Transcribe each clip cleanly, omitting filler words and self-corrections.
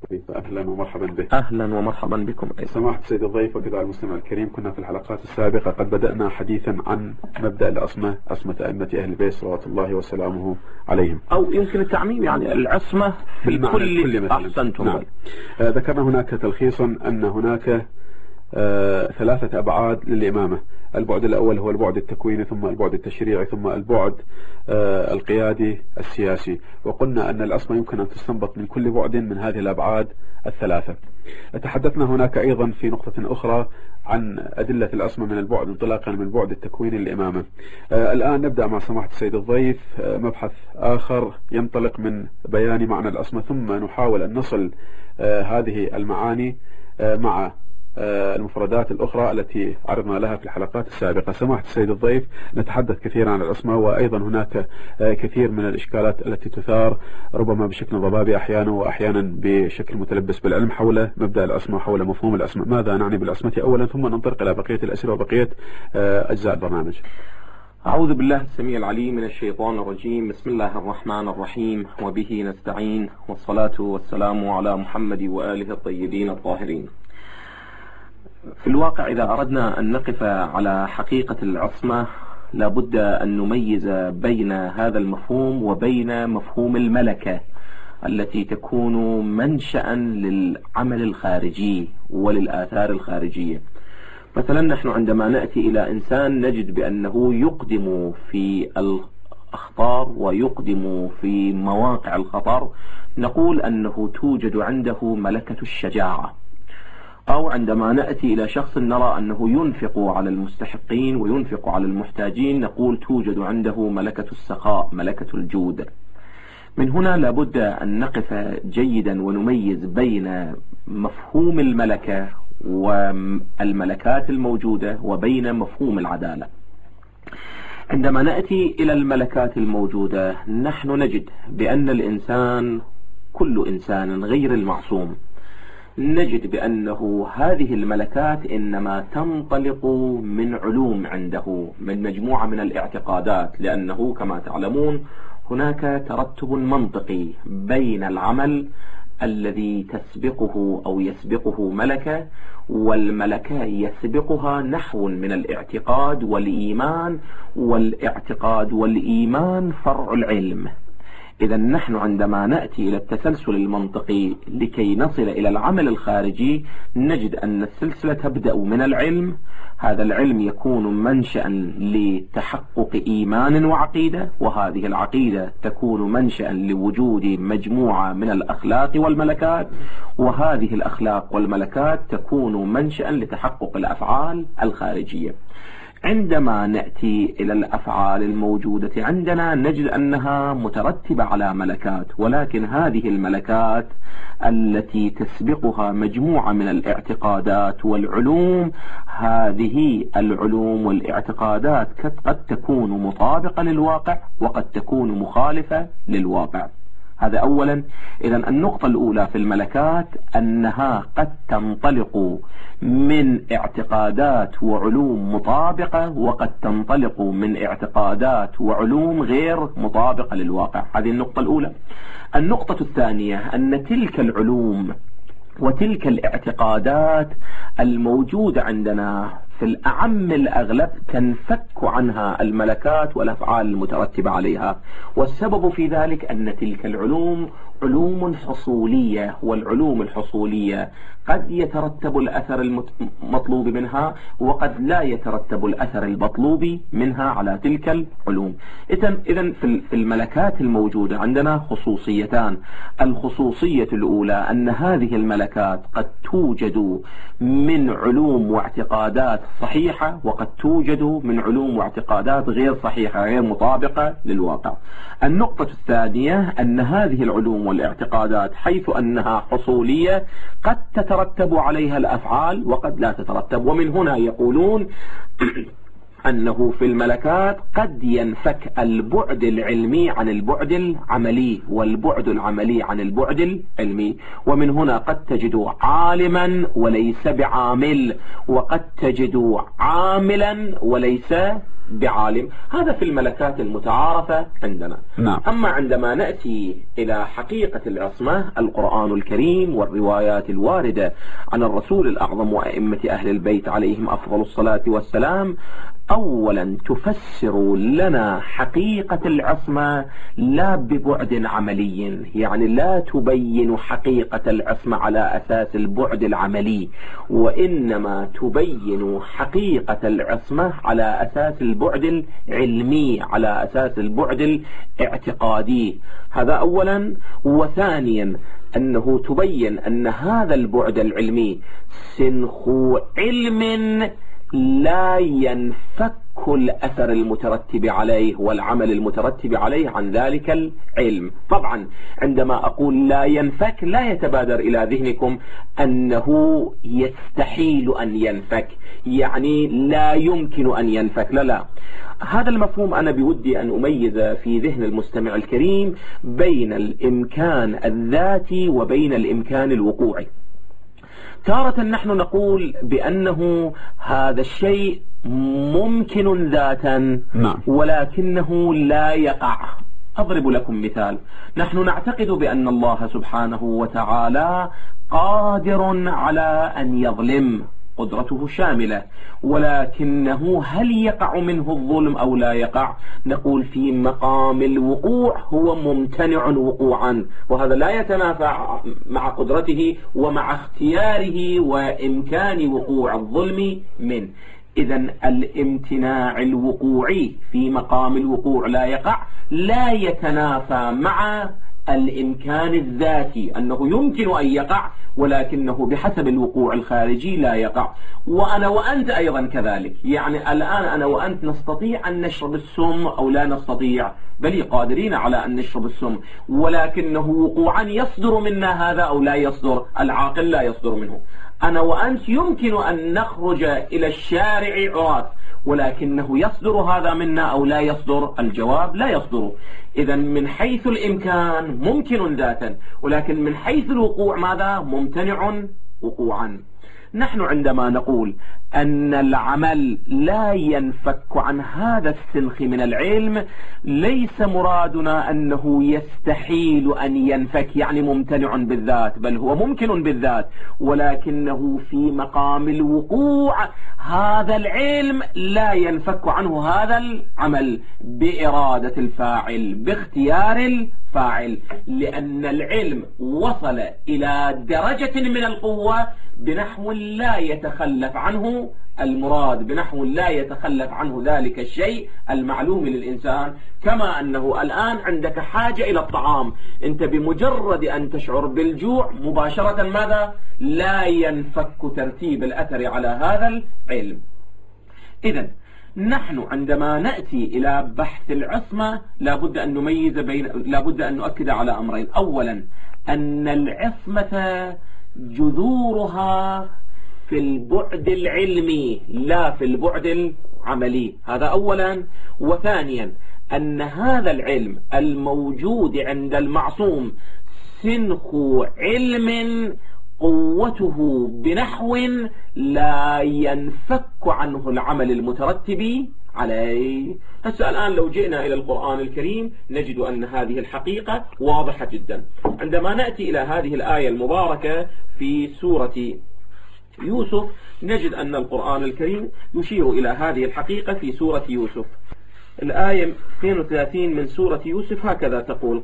أهلا ومرحبا بك. أهلا ومرحبا بكم. سماحة سيد الضيف وكذا المستمع الكريم، كنا في الحلقات السابقة قد بدأنا حديثا عن مبدأ العصمة، عصمة أئمة أهل البيت صلوات الله وسلامه عليهم، أو يمكن التعميم، يعني العصمة في الكل. أحسنتم. نعم. ذكرنا هناك تلخيصا أن هناك 3 أبعاد للإمامة. البعد الأول هو البعد التكويني، ثم البعد التشريعي، ثم البعد القيادي السياسي. وقلنا أن العصمة يمكن أن تستنبط من كل بعد من هذه الأبعاد ال3. تحدثنا هناك أيضا في نقطة أخرى عن أدلة العصمة من البعد انطلاقا من البعد التكويني للإمامة. الآن نبدأ مع سماحة السيد الضيف مبحث آخر ينطلق من بيان معنى العصمة، ثم نحاول أن نصل هذه المعاني مع المفردات الأخرى التي عرضنا لها في الحلقات السابقة. سماحة السيد الضيف، نتحدث كثيرا عن العصمة، وأيضا هناك كثير من الإشكالات التي تثار ربما بشكل ضبابي أحيانا، وأحيانا بشكل متلبس بالعلم حول مبدأ العصمة، حول مفهوم العصمة. ماذا نعني بالعصمة أولا، ثم ننطلق إلى بقية الأسئلة وبقية أجزاء البرنامج. أعوذ بالله السميع العليم من الشيطان الرجيم. بسم الله الرحمن الرحيم، وبه نستعين، والصلاة والسلام على محمد وآله الطيبين الطاهرين. في الواقع إذا أردنا أن نقف على حقيقة العصمة لابد أن نميز بين هذا المفهوم وبين مفهوم الملكة التي تكون منشأ للعمل الخارجي وللآثار الخارجية. مثلا نحن عندما نأتي إلى إنسان نجد بأنه يقدم في الأخطار ويقدم في مواقع الخطر، نقول أنه توجد عنده ملكة الشجاعة. أو عندما نأتي إلى شخص نرى أنه ينفق على المستحقين وينفق على المحتاجين، نقول توجد عنده ملكة السخاء، ملكة الجود. من هنا لابد أن نقف جيدا ونميز بين مفهوم الملكة والملكات الموجودة وبين مفهوم العدالة. عندما نأتي إلى الملكات الموجودة نحن نجد بأن الإنسان، كل إنسان غير المعصوم، نجد بأنه هذه الملكات إنما تنطلق من علوم عنده، من مجموعة من الاعتقادات، لأنه كما تعلمون هناك ترتب منطقي بين العمل الذي تسبقه أو يسبقه ملكة، والملكة يسبقها نحو من الاعتقاد والإيمان، والاعتقاد والإيمان فرع العلم. إذا نحن عندما نأتي إلى التسلسل المنطقي لكي نصل إلى العمل الخارجي نجد أن السلسلة تبدأ من العلم. هذا العلم يكون منشأ لتحقق إيمان وعقيدة، وهذه العقيدة تكون منشأ لوجود مجموعة من الأخلاق والملكات، وهذه الأخلاق والملكات تكون منشأ لتحقق الأفعال الخارجية. عندما نأتي إلى الأفعال الموجودة عندنا نجد أنها مترتبة على ملكات، ولكن هذه الملكات التي تسبقها مجموعة من الاعتقادات والعلوم، هذه العلوم والاعتقادات قد تكون مطابقة للواقع وقد تكون مخالفة للواقع. هذا أولا. إذا النقطة الأولى في الملكات أنها قد تنطلق من اعتقادات وعلوم مطابقة، وقد تنطلق من اعتقادات وعلوم غير مطابقة للواقع. هذه النقطة الأولى. النقطة الثانية أن تلك العلوم وتلك الاعتقادات الموجودة عندنا في الأعم الأغلب تنفك عنها الملكات والأفعال المترتبة عليها، والسبب في ذلك أن تلك العلوم علوم حصولية، والعلوم الحصولية قد يترتب الأثر المطلوب منها وقد لا يترتب الأثر المطلوب منها على تلك العلوم. إذن في الملكات الموجودة عندنا خصوصيتان. الخصوصية الأولى أن هذه الملكات قد توجد من علوم واعتقادات صحيحة، وقد توجد من علوم واعتقادات غير صحيحة، غير مطابقة للواقع. النقطة الثانية أن هذه العلوم والاعتقادات حيث أنها حصولية قد تترتب عليها الأفعال وقد لا تترتب. ومن هنا يقولون أنه في الملكات قد ينفك البعد العلمي عن البعد العملي، والبعد العملي عن البعد العلمي. ومن هنا قد تجد عالما وليس بعامل، وقد تجد عاملا وليس بعالم. هذا في الملكات المتعارفة عندنا. نعم. أما عندما نأتي إلى حقيقة العصمة، القرآن الكريم والروايات الواردة عن الرسول الأعظم وأئمة أهل البيت عليهم أفضل الصلاة والسلام أولا تفسر لنا حقيقة العصمة لا ببعد عملي، يعني لا تبين حقيقة العصمة على أساس البعد العملي، وإنما تبين حقيقة العصمة على أساس البعد العلمي، على أساس البعد الاعتقادي. هذا أولا. وثانيا أنه تبين أن هذا البعد العلمي سنخ علم لا ينفك الأثر المترتب عليه والعمل المترتب عليه عن ذلك العلم. طبعا عندما أقول لا ينفك لا يتبادر إلى ذهنكم أنه يستحيل أن ينفك، يعني لا يمكن أن ينفك، لا. هذا المفهوم أنا بودي أن أميز في ذهن المستمع الكريم بين الإمكان الذاتي وبين الإمكان الوقوعي. تارة نحن نقول بأنه هذا الشيء ممكن ذاتا، ولكنه لا يقع. أضرب لكم مثال. نحن نعتقد بأن الله سبحانه وتعالى قادر على أن يظلم، قدرته شاملة، ولكنه هل يقع منه الظلم أو لا يقع؟ نقول في مقام الوقوع هو ممتنع وقوعا، وهذا لا يتنافى مع قدرته ومع اختياره وإمكان وقوع الظلم منه. إذن الامتناع الوقوعي في مقام الوقوع لا يقع لا يتنافى مع الإمكان الذاتي أنه يمكن أن يقع، ولكنه بحسب الوقوع الخارجي لا يقع. وأنا وأنت أيضا كذلك، يعني الآن أنا وأنت نستطيع أن نشرب السم أو لا نستطيع، بل قادرين على أن نشرب السم، ولكنه وقوعا يصدر منا هذا أو لا يصدر. العاقل لا يصدر منه. أنا وأنت يمكن أن نخرج إلى الشارع عراة، ولكنه يصدر هذا منا أو لا يصدر؟ الجواب لا يصدر. إذا من حيث الإمكان ممكن ذاتا، ولكن من حيث الوقوع ماذا؟ ممتنع وقوعا. نحن عندما نقول أن العمل لا ينفك عن هذا السنخ من العلم، ليس مرادنا أنه يستحيل أن ينفك يعني ممتنع بالذات، بل هو ممكن بالذات، ولكنه في مقام الوقوع هذا العلم لا ينفك عنه هذا العمل بإرادة الفاعل، باختيار الفاعل، لأن العلم وصل إلى درجة من القوة بنحو لا يتخلف عنه المراد، بنحو لا يتخلف عنه ذلك الشيء المعلوم للإنسان. كما أنه الآن عندك حاجة إلى الطعام، أنت بمجرد أن تشعر بالجوع مباشرة ماذا؟ لا ينفك ترتيب الأثر على هذا العلم. إذن نحن عندما نأتي إلى بحث العصمة لابد أن نميز لابد أن نؤكد على أمرين. أولا أن العصمة جذورها في البعد العلمي لا في البعد العملي، هذا أولا. وثانيا أن هذا العلم الموجود عند المعصوم سنخ علم قوته بنحو لا ينفك عنه العمل المترتب عليه. هسه الآن لو جئنا إلى القرآن الكريم نجد أن هذه الحقيقة واضحة جدا. عندما نأتي إلى هذه الآية المباركة في سورة يوسف نجد أن القرآن الكريم يشير إلى هذه الحقيقة في سورة يوسف. الآية 32 من سورة يوسف هكذا تقول: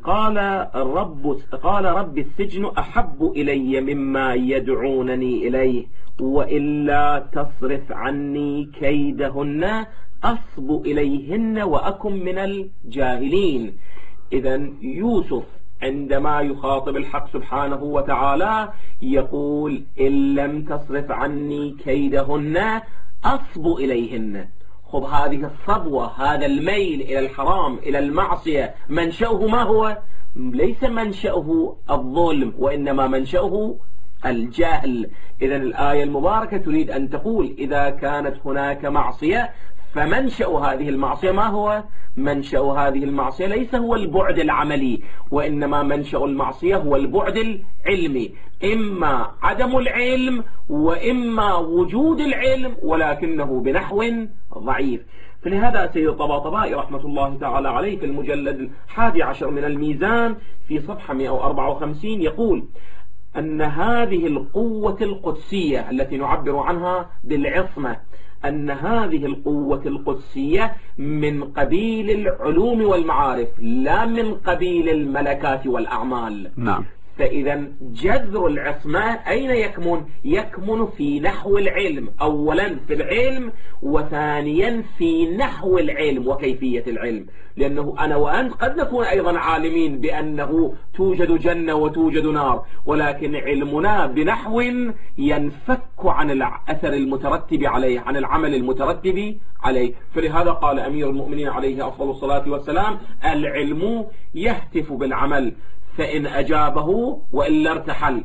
قال رب السجن أحب إلي مما يدعونني إليه وإلا تصرف عني كيدهن أصب إليهن وأكن من الجاهلين. إذن يوسف عندما يخاطب الحق سبحانه وتعالى يقول: إن لم تصرف عني كيدهن أصب إليهن. خب هذه الصبوة، هذا الميل إلى الحرام إلى المعصية منشأه ما هو؟ ليس منشأه الظلم، وإنما منشأه الجهل. إذن الآية المباركة تريد أن تقول إذا كانت هناك معصية فمنشأ هذه المعصية ما هو؟ منشأ هذه المعصية ليس هو البعد العملي، وإنما منشأ المعصية هو البعد العلمي، إما عدم العلم وإما وجود العلم ولكنه بنحو ضعيف. فلهذا سيد الطباطبائي رحمة الله تعالى عليه في المجلد 11 من الميزان في صفحة 154 يقول أن هذه القوة القدسية التي نعبر عنها بالعصمة، أن هذه القوة القدسية من قبيل العلوم والمعارف لا من قبيل الملكات والأعمال. نعم. فإذا جذر العصمة أين يكمن؟ يكمن في نحو العلم، أولا في العلم، وثانيا في نحو العلم وكيفية العلم. لأنه أنا وأنت قد نكون أيضا عالمين بأنه توجد جنة وتوجد نار، ولكن علمنا بنحو ينفك عن الأثر المترتب عليه، عن العمل المترتب عليه. فلهذا قال أمير المؤمنين عليه أفضل الصلاة والسلام: العلم يهتف بالعمل فإن أجابه وإلا ارتحل.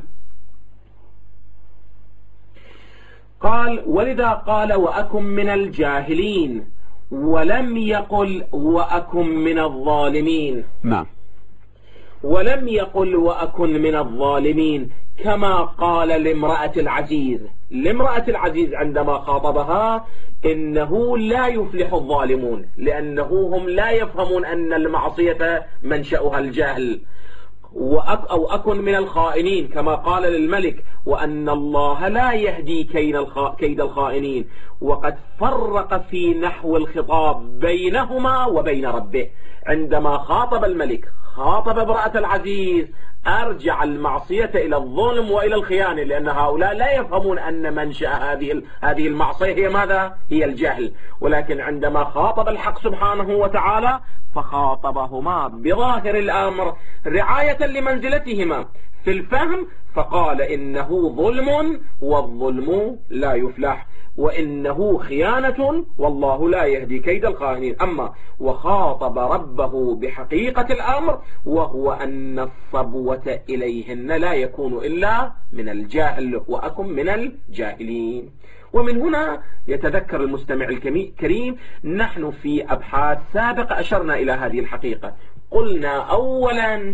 قال: ولذا قال: وأكن من الجاهلين، ولم يقل وأكن من الظالمين. نعم. ولم يقل وأكن من الظالمين كما قال لامرأة العزيز. لامرأة العزيز عندما خاطبها: إنه لا يفلح الظالمون، لأنه هم لا يفهمون أن المعصية منشأها الجهل. أو أكن من الخائنين كما قال للملك: وأن الله لا يهدي كيد الخائنين. وقد فرق في نحو الخطاب بينهما وبين ربه. عندما خاطب الملك خاطب امرأة العزيز أرجع المعصية إلى الظلم وإلى الخيانة، لأن هؤلاء لا يفهمون أن منشأ هذه المعصية هي ماذا؟ هي الجهل. ولكن عندما خاطب الحق سبحانه وتعالى فخاطبهما بظاهر الأمر رعاية لمنزلتهما في الفهم، فقال: إنه ظلم والظلم لا يفلح، وإنه خيانة والله لا يهدي كيد الخائنين. أما وخاطب ربه بحقيقة الأمر، وهو أن الصبوة إليهن لا يكون إلا من الجاهل، وأكن من الجاهلين. ومن هنا يتذكر المستمع الكريم، نحن في أبحاث سابقة أشرنا إلى هذه الحقيقة. قلنا أولا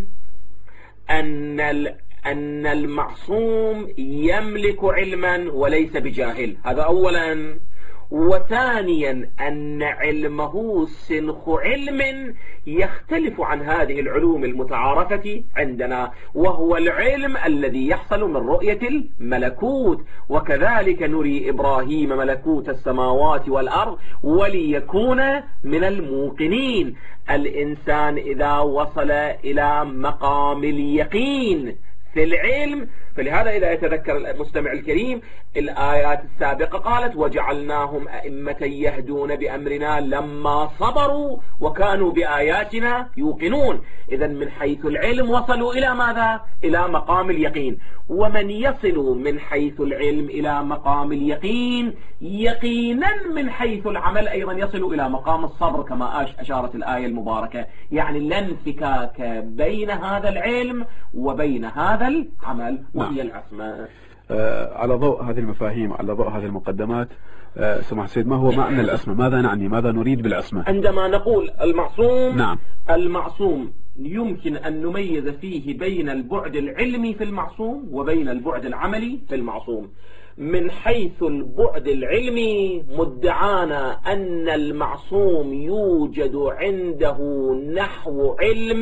أن المعصوم يملك علما وليس بجاهل، هذا أولا. وثانيا أن علمه سنخ علم يختلف عن هذه العلوم المتعارفة عندنا، وهو العلم الذي يحصل من رؤية الملكوت. وكذلك نري إبراهيم ملكوت السماوات والأرض وليكون من الموقنين. الإنسان إذا وصل إلى مقام اليقين في العلم، فلهذا إذا يتذكر المستمع الكريم الآيات السابقة قالت: وجعلناهم أئمة يهدون بأمرنا لما صبروا وكانوا بآياتنا يوقنون. إذا من حيث العلم وصلوا إلى ماذا؟ إلى مقام اليقين. ومن يصل من حيث العلم إلى مقام اليقين يقينا من حيث العمل أيضا يصل إلى مقام الصبر كما أشارت الآية المباركة. يعني لا انفكاك بين هذا العلم وبين هذا العمل، وهي العصمة. على ضوء هذه المفاهيم، على ضوء هذه المقدمات، سماحة السيد، ما هو معنى العصمة؟ ماذا نعني؟ ماذا نريد بالعصمة؟ عندما نقول المعصوم، نعم، المعصوم يمكن أن نميز فيه بين البعد العلمي في المعصوم وبين البعد العملي في المعصوم. من حيث البعد العلمي مدعانا أن المعصوم يوجد عنده نحو علم،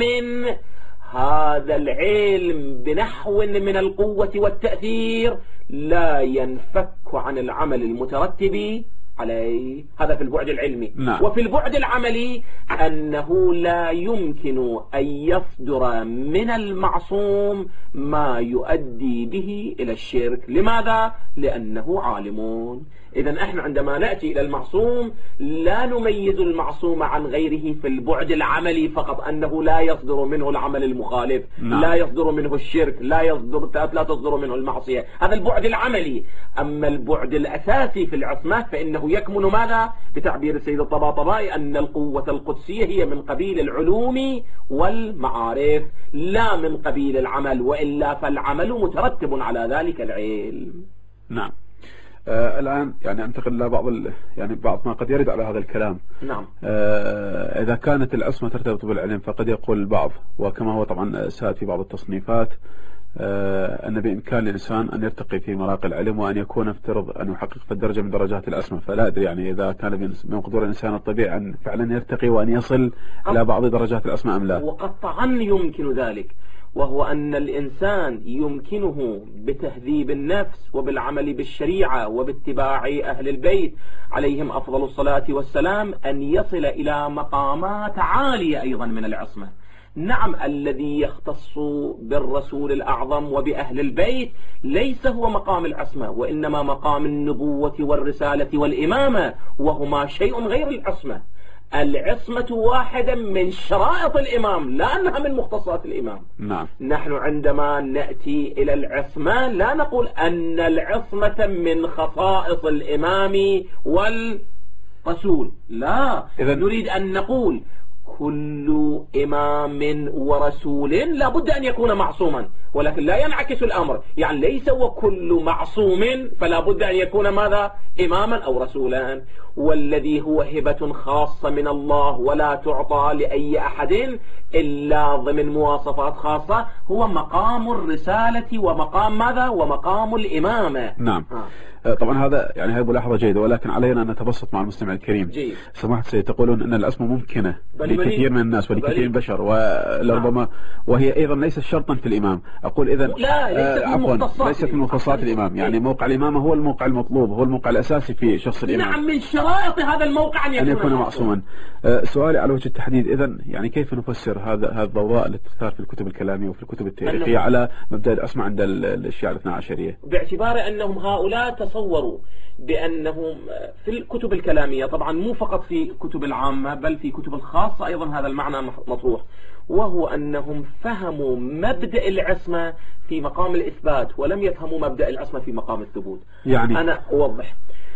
هذا العلم بنحو من القوة والتأثير لا ينفك عن العمل المترتب عليه. هذا في البعد العلمي. نعم. وفي البعد العملي أنه لا يمكن أن يصدر من المعصوم ما يؤدي به إلى الشرك. لماذا؟ لأنه عالمون. إذن احنا عندما نأتي إلى المعصوم لا نميز المعصوم عن غيره في البعد العملي فقط، أنه لا يصدر منه العمل المخالف. نعم. لا يصدر منه الشرك، لا تصدر منه المعصية. هذا البعد العملي. أما البعد الأساسي في العصمة فإنه يكمن ماذا؟ بتعبير السيد الطباطبائي أن القوة القدسية هي من قبيل العلوم والمعارف لا من قبيل العمل، وإلا فالعمل مترتب على ذلك العلم. نعم. الآن يعني أنتقل إلى بعض ما قد يرد على هذا الكلام. نعم. إذا كانت العصمة ترتبط بالعلم فقد يقول البعض، وكما هو طبعا ساد في بعض التصنيفات، أن بإمكان الإنسان أن يرتقي في مراقي العلم وأن يكون افترض أن يحقق في الدرجة من درجات الأسمى، فلا أدري يعني إذا كان من قدور الإنسان الطبيعي أن فعلا يرتقي وأن يصل إلى بعض درجات الأسمى أم لا. وقطعا يمكن ذلك، وهو أن الإنسان يمكنه بتهذيب النفس وبالعمل بالشريعة وباتباع أهل البيت عليهم أفضل الصلاة والسلام أن يصل إلى مقامات عالية أيضا من العصمة. نعم، الذي يختص بالرسول الأعظم وبأهل البيت ليس هو مقام العصمة، وإنما مقام النبوة والرسالة والإمامة، وهما شيء غير العصمة. العصمة واحدة من شرائط الإمام، لا أنها من مختصات الإمام. نعم. نحن عندما نأتي إلى العصمة لا نقول أن العصمة من خصائص الإمام والرسول، لا، نريد أن نقول كل إمام ورسول لا بد أن يكون معصوما، ولكن لا ينعكس الأمر، يعني ليس وكل معصوم فلا بد أن يكون ماذا؟ إماما أو رسولا. والذي هو هبة خاصة من الله ولا تعطى لأي أحد إلا ضمن مواصفات خاصة، هو مقام الرسالة ومقام ماذا؟ ومقام الإمامة. نعم. طبعا هذا يعني هي ملاحظة جيدة، ولكن علينا أن نتبسط مع المستمع الكريم. جيد. سماحة السيد تقولون أن العصمة ممكنة لكثير من الناس ولكثير من البشر، ولربما وهي أيضا ليست شرطا في الإمام. أقول إذا ليست من مختصات الإمام، يعني موقع الإمامة هو الموقع المطلوب، هو الموقع الأساسي في شخص الإمام. نعم، من شرائط هذا الموقع أن يكون معصوما. سؤالي على وجه التحديد، إذا يعني كيف نفسر هذا الضوضاء التي تثار في الكتب الكلامية وفي الكتب التاريخية على مبدأ العصمة عند الشيعة الاثنا عشرية، باعتبار أنهم هؤلاء تصوروا بأنهم في الكتب الكلامية، طبعا مو فقط في كتب العامة بل في كتب الخاصة أيضا هذا المعنى مطروح، وهو أنهم فهموا مبدأ العصمة في مقام الإثبات ولم يفهموا مبدأ العصمة في مقام الثبوت. يعني أنا أوضح.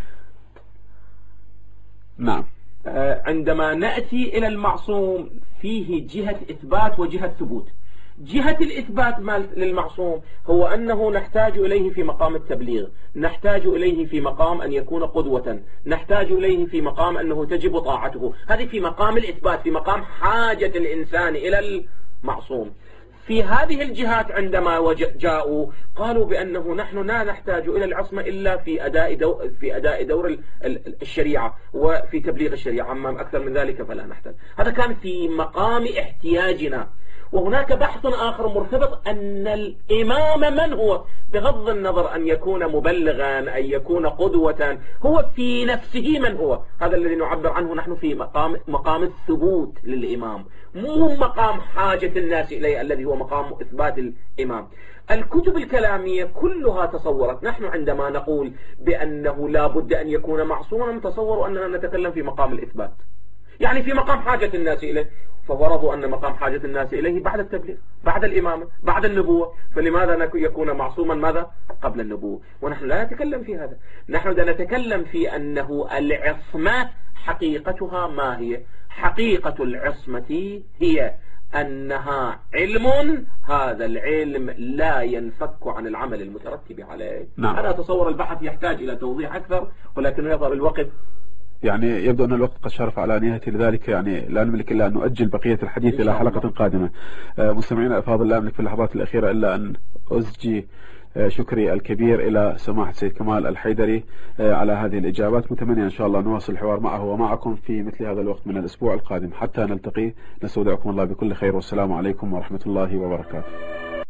نعم. عندما نأتي إلى المعصوم فيه جهة إثبات وجهة ثبوت. جهة الإثبات للمعصوم هو أنه نحتاج إليه في مقام التبليغ، نحتاج إليه في مقام أن يكون قدوة، نحتاج إليه في مقام أنه تجب طاعته. هذه في مقام الإثبات، في مقام حاجة الإنسان إلى المعصوم. في هذه الجهات عندما جاءوا قالوا بأنه نحن لا نحتاج إلى العصمة إلا في أداء دور الشريعة وفي تبليغ الشريعة، أما أكثر من ذلك فلا نحتاج. هذا كان في مقام احتياجنا. وهناك بحث آخر مرتبط أن الإمام من هو، بغض النظر أن يكون مبلغا أن يكون قدوة، هو في نفسه من هو. هذا الذي نعبر عنه نحن في مقام الثبوت للإمام، مو مقام حاجة الناس إليه الذي هو مقام إثبات الإمام. الكتب الكلامية كلها تصورت، نحن عندما نقول بأنه لا بد أن يكون معصوما تصوروا أننا نتكلم في مقام الإثبات، يعني في مقام حاجة الناس إليه، ففرضوا أن مقام حاجة الناس إليه بعد التبليغ، بعد الإمامة، بعد النبوة، فلماذا يكون معصوما ماذا؟ قبل النبوة. ونحن لا نتكلم في هذا، نحن نتكلم في أنه العصمة حقيقتها ما هي؟ حقيقة العصمة هي أنها علم، هذا العلم لا ينفك عن العمل المترتب عليه. نعم. أنا أتصور البحث يحتاج إلى توضيح أكثر، ولكن يظهر الوقت يعني يبدو أن الوقت قد شرف على نهايته، لذلك يعني لا نملك إلا أن نؤجل بقية الحديث إلى حلقة قادمة. مستمعينا الأفاضل، لا أملك في اللحظات الأخيرة إلا أن أزجي شكري الكبير إلى سماحة سيد كمال الحيدري على هذه الإجابات، متمنى إن شاء الله نواصل الحوار معه ومعكم في مثل هذا الوقت من الأسبوع القادم. حتى نلتقي، نستودعكم الله بكل خير، والسلام عليكم ورحمة الله وبركاته.